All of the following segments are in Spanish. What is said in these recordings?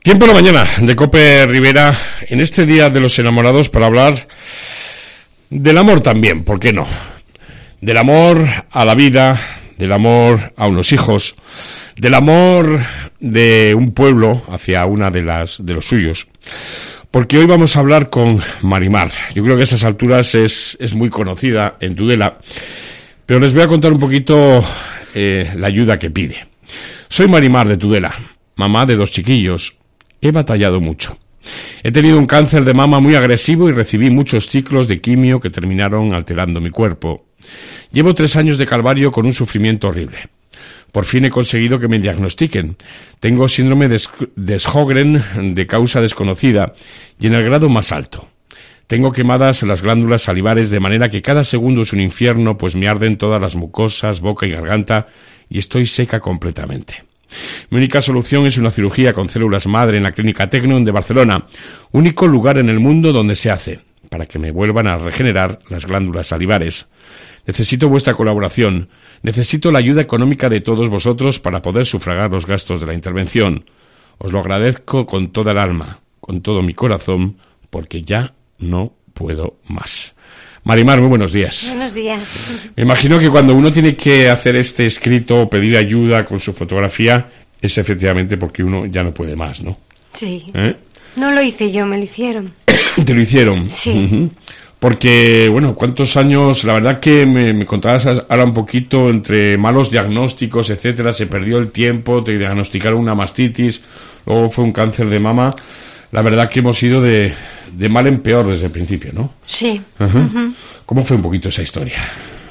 Tiempo en la mañana de Cope Rivera, en este Día de los Enamorados, para hablar del amor también, ¿por qué no? Del amor a la vida, del amor a unos hijos, del amor de un pueblo hacia una de los suyos. Porque hoy vamos a hablar con Marimar. Yo creo que a esas alturas es muy conocida en Tudela, pero les voy a contar un poquito la ayuda que pide. Soy Marimar de Tudela, mamá de 2 chiquillos. He batallado mucho. He tenido un cáncer de mama muy agresivo y recibí muchos ciclos de quimio que terminaron alterando mi cuerpo. Llevo 3 años de calvario con un sufrimiento horrible. Por fin he conseguido que me diagnostiquen. Tengo síndrome de Sjögren de causa desconocida y en el grado más alto. Tengo quemadas las glándulas salivares de manera que cada segundo es un infierno, pues me arden todas las mucosas, boca y garganta y estoy seca completamente. Mi única solución es una cirugía con células madre en la Clínica Tecnon de Barcelona, único lugar en el mundo donde se hace, para que me vuelvan a regenerar las glándulas salivares. Necesito vuestra colaboración, necesito la ayuda económica de todos vosotros para poder sufragar los gastos de la intervención. Os lo agradezco con toda el alma, con todo mi corazón, porque ya no puedo más. Marimar, muy buenos días. Buenos días. Me imagino que cuando uno tiene que hacer este escrito o pedir ayuda con su fotografía, es efectivamente porque uno ya no puede más, ¿no? Sí. No lo hice yo, me lo hicieron. ¿Te lo hicieron? Sí. Uh-huh. Porque, bueno, ¿cuántos años? La verdad que me contabas ahora un poquito, entre malos diagnósticos, etcétera, se perdió el tiempo, te diagnosticaron una mastitis, luego fue un cáncer de mama. La verdad que hemos ido de mal en peor desde el principio, ¿no? Sí. Uh-huh. Uh-huh. ¿Cómo fue un poquito esa historia?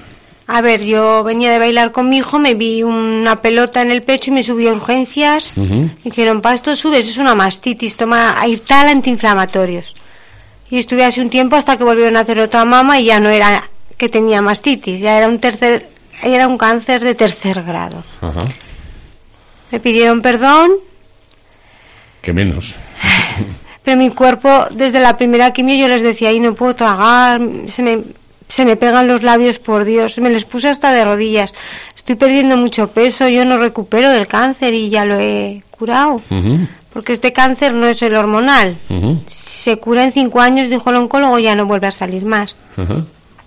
A ver, yo venía de bailar con mi hijo, me vi una pelota en el pecho y me subí a urgencias. Uh-huh. Dijeron, pa, esto subes, es una mastitis, toma Airtal antiinflamatorios. Y estuve así un tiempo hasta que volvieron a hacer otra mama y ya no era que tenía mastitis, ya era un cáncer de 3er grado. Uh-huh. Me pidieron perdón. ¿Qué menos? Pero mi cuerpo, desde la primera quimio, yo les decía, no puedo tragar, se me pegan los labios, por Dios, me les puse hasta de rodillas. Estoy perdiendo mucho peso, yo no recupero del cáncer y ya lo he curado. Uh-huh. Porque este cáncer no es el hormonal. Uh-huh. Si se cura en 5 años, dijo el oncólogo, ya no vuelve a salir más. Uh-huh.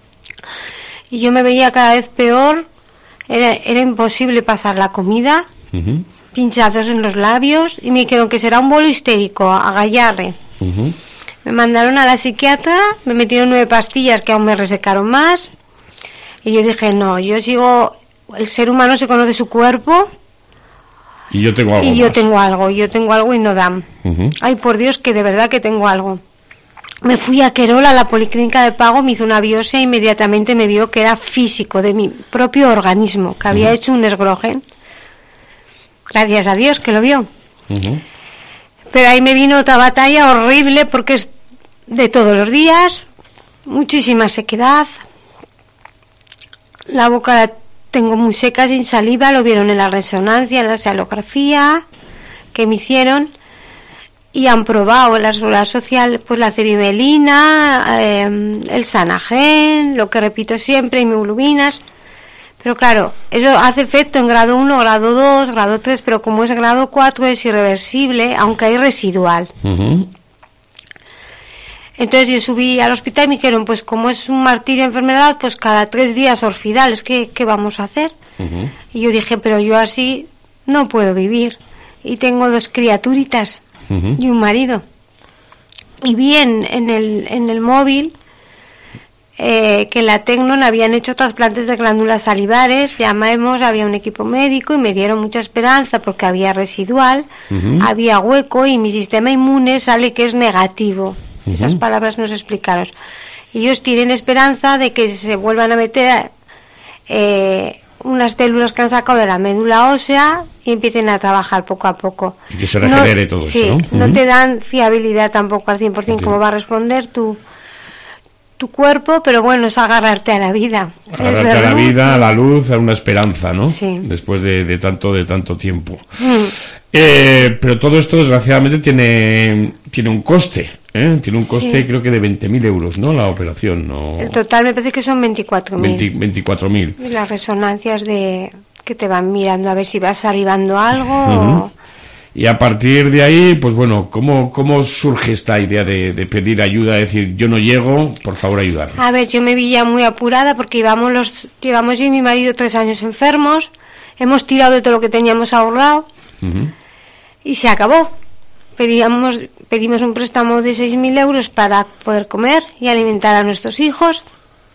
Y yo me veía cada vez peor, era imposible pasar la comida. Uh-huh. Pinchazos en los labios y me dijeron que será un bolo histérico, a Gallarre. Uh-huh. Me mandaron a la psiquiatra, me metieron 9 pastillas que aún me resecaron más y yo dije, no, yo sigo, el ser humano se conoce su cuerpo y yo tengo algo yo tengo algo y no dan. Uh-huh. Ay, por Dios, que de verdad que tengo algo. Me fui a Querol, a la Policlínica de Pago, me hizo una biopsia e inmediatamente me vio que era físico de mi propio organismo, que había hecho un esgrogen. Gracias a Dios que lo vio. Uh-huh. Pero ahí me vino otra batalla horrible porque es de todos los días, muchísima sequedad, la boca la tengo muy seca, sin saliva, lo vieron en la resonancia, en la xilografía que me hicieron y han probado en la seguridad social pues la cevimelina, el Sanagen, lo que repito siempre, inmunoglobulinas. Pero claro, eso hace efecto en grado 1, grado 2, grado 3, pero como es grado 4 es irreversible, aunque hay residual. Uh-huh. Entonces yo subí al hospital y me dijeron, pues como es un martirio de enfermedad, pues cada 3 días orfidales, ¿qué vamos a hacer? Uh-huh. Y yo dije, pero yo así no puedo vivir. Y tengo 2 criaturitas uh-huh. y un marido. Y vi en el móvil... que en la Tecnon habían hecho trasplantes de glándulas salivares, llamamos, había un equipo médico y me dieron mucha esperanza porque había residual, uh-huh. había hueco y mi sistema inmune sale que es negativo. Uh-huh. Esas palabras nos explicaron. Y ellos tienen esperanza de que se vuelvan a meter unas células que han sacado de la médula ósea y empiecen a trabajar poco a poco. Y que se regenere todo sí, eso, ¿no? No te dan fiabilidad tampoco al 100% cómo va a responder tu cuerpo, pero bueno, es agarrarte a la vida. Agarrarte a la vida, a la luz, a una esperanza, ¿no? Sí. Después de tanto tiempo. Pero todo esto, desgraciadamente, tiene un coste, ¿eh? Tiene un coste, sí. Creo que de 20.000 euros, ¿no? La operación, ¿no? El total me parece que son 24.000. 24.000. Y las resonancias que te van mirando a ver si vas salivando algo. Uh-huh. Y a partir de ahí, pues bueno, ¿cómo surge esta idea de pedir ayuda? De decir, yo no llego, por favor, ayúdame. A ver, yo me vi ya muy apurada porque llevamos yo y mi marido 3 años enfermos, hemos tirado de todo lo que teníamos ahorrado y se acabó. Pedimos un préstamo de 6.000 euros para poder comer y alimentar a nuestros hijos,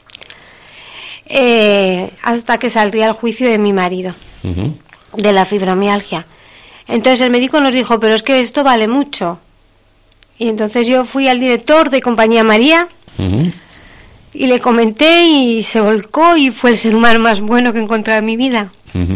hasta que saldría el juicio de mi marido, de la fibromialgia. Entonces el médico nos dijo, pero es que esto vale mucho. Y entonces yo fui al director de Compañía María y le comenté y se volcó y fue el ser humano más bueno que he encontrado en mi vida.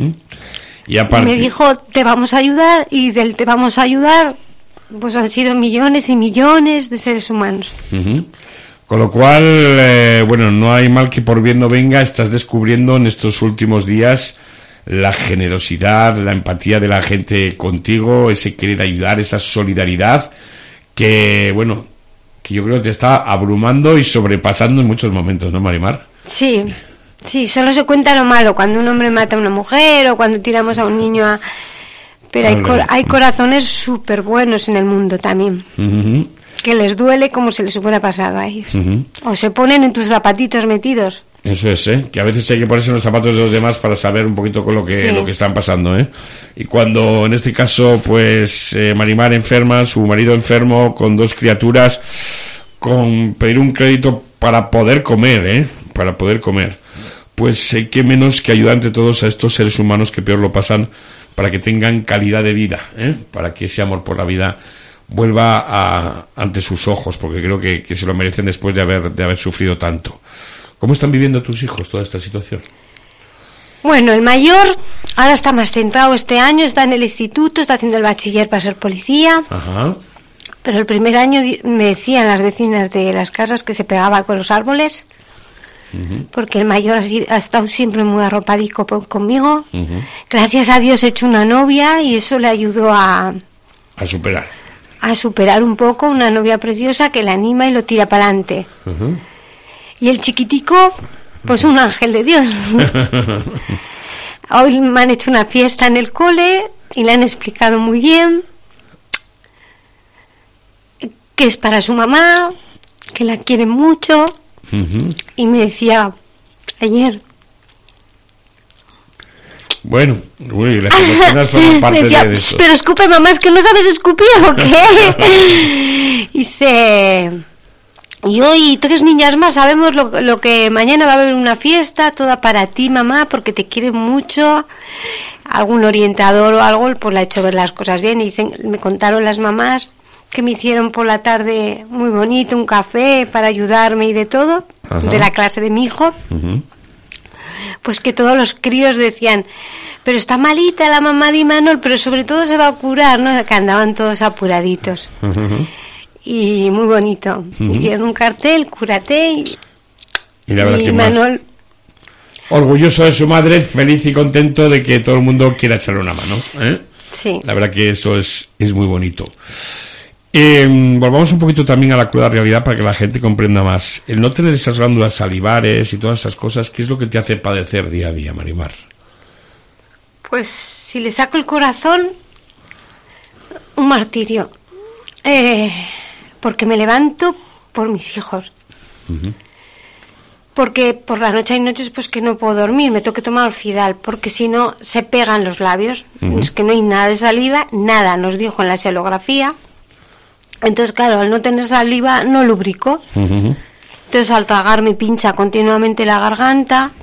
Y me dijo, te vamos a ayudar, y del te vamos a ayudar, pues han sido millones y millones de seres humanos. Con lo cual, bueno, no hay mal que por bien no venga. Estás descubriendo en estos últimos días la generosidad, la empatía de la gente contigo, ese querer ayudar, esa solidaridad que, bueno, que yo creo que te está abrumando y sobrepasando en muchos momentos, ¿no, Marimar? Sí, solo se cuenta lo malo, cuando un hombre mata a una mujer o cuando tiramos a un niño Pero hay corazones súper buenos en el mundo también, que les duele como si les hubiera pasado a ellos. O se ponen en tus zapatitos metidos. Eso es, que a veces hay que ponerse en los zapatos de los demás para saber un poquito con lo que están pasando, Y cuando, en este caso, pues Marimar enferma, su marido enfermo, con 2 criaturas, con pedir un crédito para poder comer, para poder comer, pues qué menos que ayudar entre todos a estos seres humanos que peor lo pasan, para que tengan calidad de vida, para que ese amor por la vida vuelva ante sus ojos, porque creo que se lo merecen después de haber sufrido tanto. ¿Cómo están viviendo tus hijos toda esta situación? Bueno, el mayor ahora está más centrado este año, está en el instituto, está haciendo el bachiller para ser policía. Pero el primer año me decían las vecinas de las casas que se pegaba con los árboles, porque el mayor ha estado siempre muy arropadico conmigo. Gracias a Dios he hecho una novia y eso le ayudó a superar un poco, una novia preciosa que le anima y lo tira para adelante. Y el chiquitico, pues un ángel de Dios. Hoy me han hecho una fiesta en el cole y le han explicado muy bien que es para su mamá, que la quiere mucho. Y me decía ayer, bueno, las emociones forman parte decía, de esto. Pero escupe, mamá, es que no sabes escupir o qué. Y hoy 3 niñas más sabemos lo que mañana va a haber una fiesta toda para ti, mamá, porque te quiere mucho. Algún orientador o algo pues le ha hecho ver las cosas bien. Y me contaron las mamás que me hicieron por la tarde muy bonito, un café para ayudarme y de todo, de la clase de mi hijo. Pues que todos los críos decían, pero está malita la mamá de Imanol, pero sobre todo se va a curar, ¿no? Que andaban todos apuraditos. Y muy bonito. Hicieron un cartel, cúrate, y la verdad que Imanol... orgulloso de su madre, feliz y contento de que todo el mundo quiera echarle una mano, Sí. La verdad que eso es muy bonito. Volvamos un poquito también a la cruda realidad para que la gente comprenda más. El no tener esas glándulas salivares y todas esas cosas, ¿qué es lo que te hace padecer día a día, Marimar? Pues si le saco el corazón, un martirio. Porque me levanto por mis hijos. Porque por la noche hay noches pues que no puedo dormir, me tengo que tomar Orfidal, porque si no se pegan los labios. Es que no hay nada de saliva, nada, nos dijo en la xilografía. Entonces, claro, al no tener saliva no lubrico. Entonces, al tragar me pincha continuamente la garganta.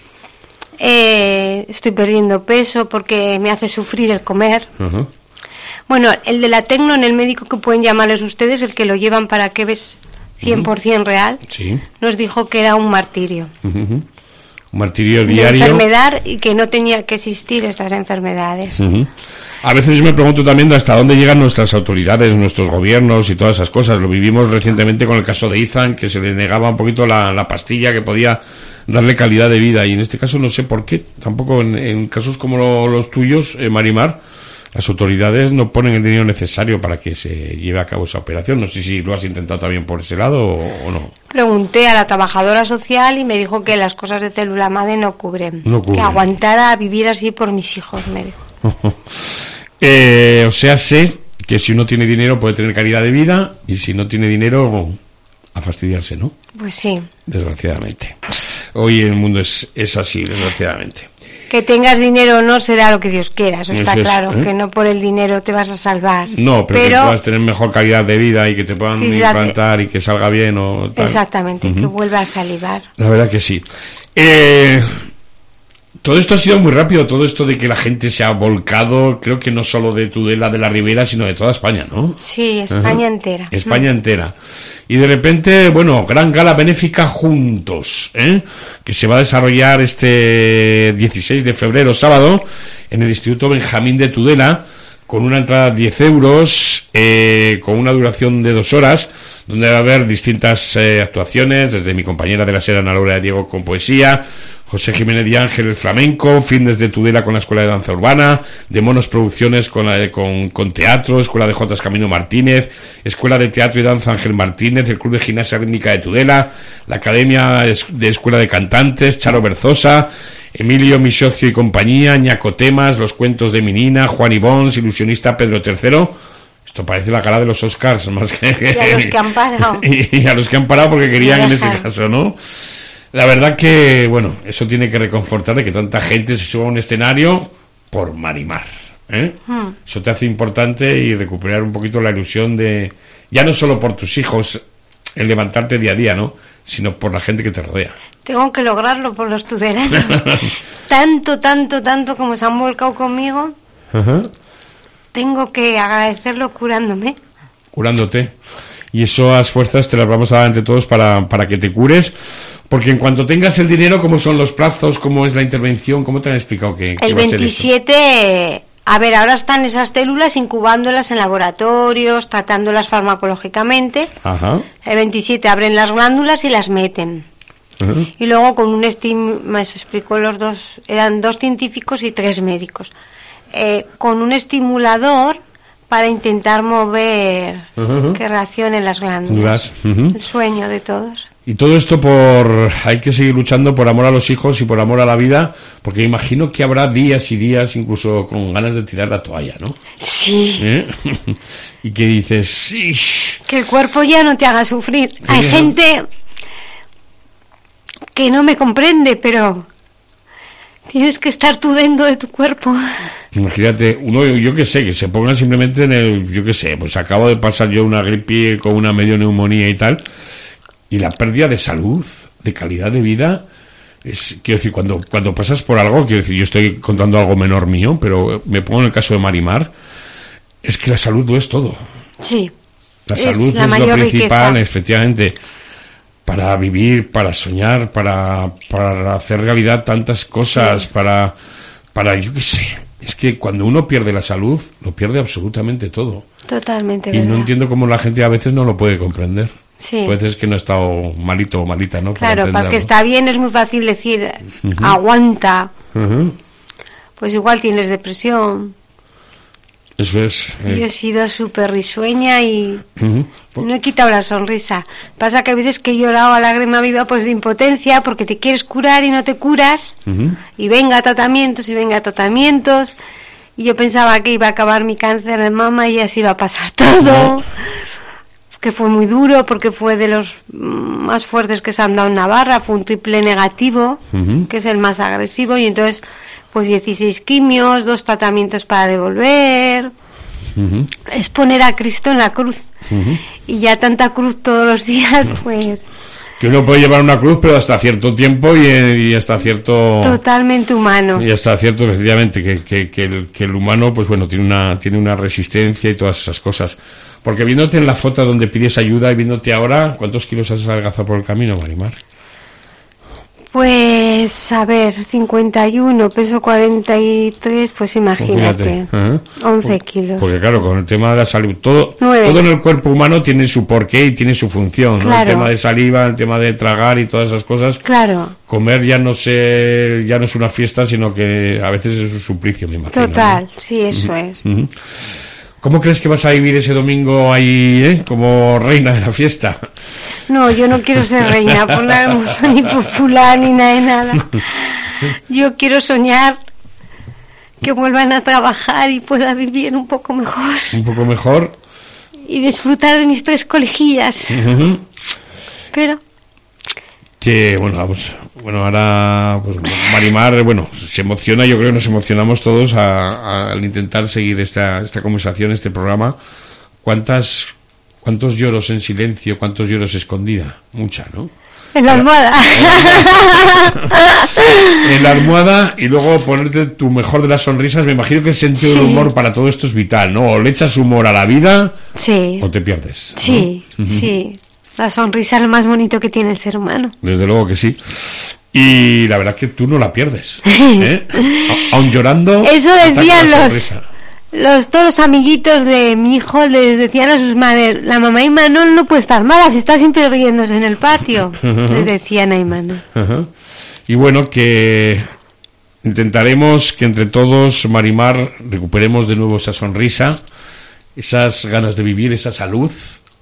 Estoy perdiendo peso porque me hace sufrir el comer. Bueno, el de la Tecno, en el médico que pueden llamarles ustedes, el que lo llevan para que ves 100% real, nos dijo que era un martirio. Un martirio diario. Una enfermedad y que no tenía que existir estas enfermedades. A veces yo me pregunto también hasta dónde llegan nuestras autoridades, nuestros gobiernos y todas esas cosas. Lo vivimos recientemente con el caso de Ethan, que se le negaba un poquito la pastilla que podía darle calidad de vida. Y en este caso no sé por qué. Tampoco en casos como los tuyos, Marimar, las autoridades no ponen el dinero necesario para que se lleve a cabo esa operación. No sé si lo has intentado también por ese lado o no. Pregunté a la trabajadora social y me dijo que las cosas de célula madre no cubren. Que aguantara vivir así por mis hijos, me dijo. O sea, sé que si uno tiene dinero puede tener calidad de vida, y si no tiene dinero, a fastidiarse, ¿no? Pues sí. Desgraciadamente. Hoy el mundo es así, desgraciadamente. Que tengas dinero o no será lo que Dios quiera, eso está Eso es, claro, que no por el dinero te vas a salvar. No, pero que puedas tener mejor calidad de vida y que te puedan implantar y que salga bien o tal. Exactamente, que vuelva a salivar. La verdad que sí. Todo esto ha sido muy rápido, todo esto de que la gente se ha volcado, creo que no solo de Tudela, de la Ribera, sino de toda España, ¿no? Sí, España entera. España entera. Y de repente, bueno, gran gala benéfica Juntos, que se va a desarrollar este 16 de febrero, sábado, en el Instituto Benjamín de Tudela, con una entrada de 10 euros, con una duración de 2 horas, donde va a haber distintas actuaciones, desde mi compañera de la Sera, Ana Laura Diego, con poesía, José Jiménez de Ángel, el flamenco, Fitness de Tudela con la Escuela de Danza Urbana, de Monos Producciones con teatro, Escuela de Jotas Camino Martínez, Escuela de Teatro y Danza Ángel Martínez, el Club de Gimnasia Rítmica de Tudela, la Academia de Escuela de Cantantes, Charo Berzosa, Emilio, mi socio y compañía, Ñaco Temas, Los Cuentos de Minina, Juan Ibons, Ilusionista Pedro III. Esto parece la gala de los Oscars, más que... Y a los que han parado. y a los que han parado porque querían en este caso, ¿no? La verdad que, bueno, eso tiene que reconfortar de que tanta gente se suba a un escenario por Marimar, Eso te hace importante y recuperar un poquito la ilusión de, ya no solo por tus hijos, el levantarte día a día, ¿no? Sino por la gente que te rodea. Tengo que lograrlo por los tudelanos. tanto como se han volcado conmigo. Tengo que agradecerlo curándome. Curándote. Y esas fuerzas te las vamos a dar entre todos para que te cures. Porque en cuanto tengas el dinero, ¿cómo son los plazos? ¿Cómo es la intervención? ¿Cómo te han explicado que el va a ser 27, a ver, ahora están esas células incubándolas en laboratorios, tratándolas farmacológicamente. Ajá. El 27 abren las glándulas y las meten. Ajá. Y luego con un me explicó los dos, eran 2 científicos y 3 médicos, con un estimulador para intentar mover que reaccionen las glándulas. El sueño de todos. Y todo esto hay que seguir luchando por amor a los hijos y por amor a la vida, porque imagino que habrá días y días incluso con ganas de tirar la toalla, ¿no? Sí. Y que dices... ¡Ish! Que el cuerpo ya no te haga sufrir. Hay gente que no me comprende, pero tienes que estar tú dentro de tu cuerpo. Imagínate, uno, yo que sé, que se pongan simplemente en el... Yo que sé, pues acabo de pasar yo una gripe con una medio neumonía y tal... Y la pérdida de salud, de calidad de vida, quiero decir, cuando pasas por algo, quiero decir, yo estoy contando algo menor mío, pero me pongo en el caso de Marimar, es que la salud lo es todo. Sí. La salud es lo principal, riqueza. Efectivamente, para vivir, para soñar, para hacer realidad tantas cosas, sí. para yo qué sé. Es que cuando uno pierde la salud, lo pierde absolutamente todo. Totalmente. Y verdad. No entiendo cómo la gente a veces no lo puede comprender. Sí. Pues es que no ha estado malito o malita, ¿no? Claro, para que está bien es muy fácil decir, aguanta. Pues igual tienes depresión. Eso es. Yo he sido súper risueña y no he quitado la sonrisa. Pasa que a veces que he llorado a lágrima viva pues de impotencia porque te quieres curar y no te curas. Y venga tratamientos y venga tratamientos. Y yo pensaba que iba a acabar mi cáncer de mama y así iba a pasar todo. Que fue muy duro porque fue de los más fuertes que se han dado en Navarra, fue un triple negativo, que es el más agresivo, y entonces pues 16 quimios, 2 tratamientos para devolver, es poner a Cristo en la cruz, y ya tanta cruz todos los días, pues... Que uno puede llevar una cruz, pero hasta cierto tiempo y hasta cierto... Totalmente humano. Y hasta cierto, efectivamente, que el humano, pues bueno, tiene una resistencia y todas esas cosas. Porque viéndote en la foto donde pides ayuda y viéndote ahora, ¿cuántos kilos has adelgazado por el camino, Marimar? Pues, a ver, 51, peso 43, pues imagínate, 11 kilos. Porque claro, con el tema de la salud, todo en el cuerpo humano tiene su porqué y tiene su función, ¿no? Claro. El tema de saliva, el tema de tragar y todas esas cosas. Claro. Comer ya no es una fiesta, sino que a veces es un suplicio, me imagino. Total, ¿no? Sí, eso es. ¿Cómo crees que vas a vivir ese domingo ahí, como reina de la fiesta? No, yo no quiero ser reina, ni popular, ni nada de nada. Yo quiero soñar que vuelvan a trabajar y pueda vivir un poco mejor. Un poco mejor. Y disfrutar de mis 3 colegillas. Pero... Que, bueno, ahora, pues Marimar, se emociona, yo creo que nos emocionamos todos al intentar seguir esta conversación, este programa. ¿Cuántos lloros en silencio, cuántos lloros escondida? Mucha, ¿no? En la almohada. En la almohada, y luego ponerte tu mejor de las sonrisas. Me imagino que el sentido del humor para todo esto es vital, ¿no? O le echas humor a la vida, sí, o te pierdes, ¿no? Sí, sí. La sonrisa es lo más bonito que tiene el ser humano. Desde luego que sí. Y la verdad que tú no la pierdes, ¿eh? Aún llorando. Eso decían todos los amiguitos de mi hijo, les decían a sus madres: la mamá Imanol no puede estar mala, si está siempre riéndose en el patio. Les decían a Imanol. Y bueno, que intentaremos que entre todos, Marimar, recuperemos de nuevo esa sonrisa, esas ganas de vivir, esa salud,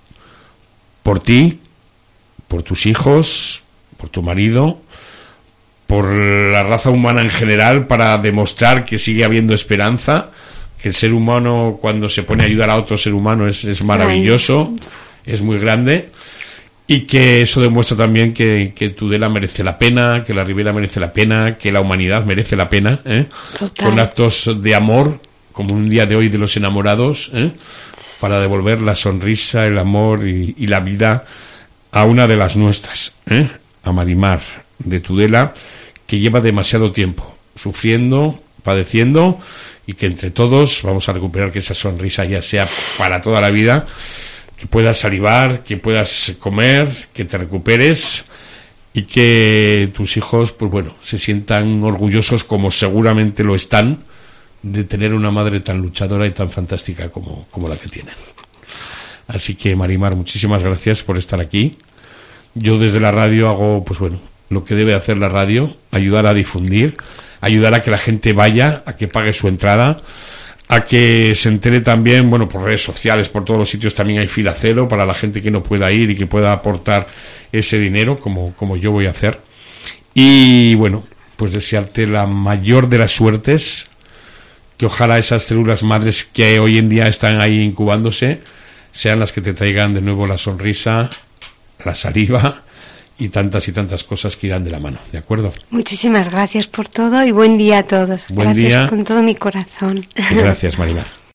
por ti, por tus hijos, por tu marido, por la raza humana en general, para demostrar que sigue habiendo esperanza, que el ser humano, cuando se pone a ayudar a otro ser humano, es maravilloso, es muy grande, y que eso demuestra también que Tudela merece la pena, que la Ribera merece la pena, que la humanidad merece la pena, con actos de amor, como un día de hoy de los enamorados, para devolver la sonrisa, el amor y la vida a una de las nuestras, a Marimar de Tudela, que lleva demasiado tiempo sufriendo, padeciendo, y que entre todos vamos a recuperar que esa sonrisa ya sea para toda la vida, que puedas salivar, que puedas comer, que te recuperes, y que tus hijos, pues bueno, se sientan orgullosos, como seguramente lo están, de tener una madre tan luchadora y tan fantástica como la que tienen. Así que, Marimar, muchísimas gracias por estar aquí. Yo desde la radio hago, pues bueno, lo que debe hacer la radio: ayudar a difundir, ayudar a que la gente vaya, a que pague su entrada, a que se entere también, bueno, por redes sociales, por todos los sitios también hay fila cero para la gente que no pueda ir y que pueda aportar ese dinero, como yo voy a hacer. Y bueno, pues desearte la mayor de las suertes, que ojalá esas células madres que hoy en día están ahí incubándose sean las que te traigan de nuevo la sonrisa, la saliva y tantas cosas que irán de la mano, ¿de acuerdo? Muchísimas gracias por todo y buen día a todos. Buen gracias día. Con todo mi corazón. Gracias, Marimar.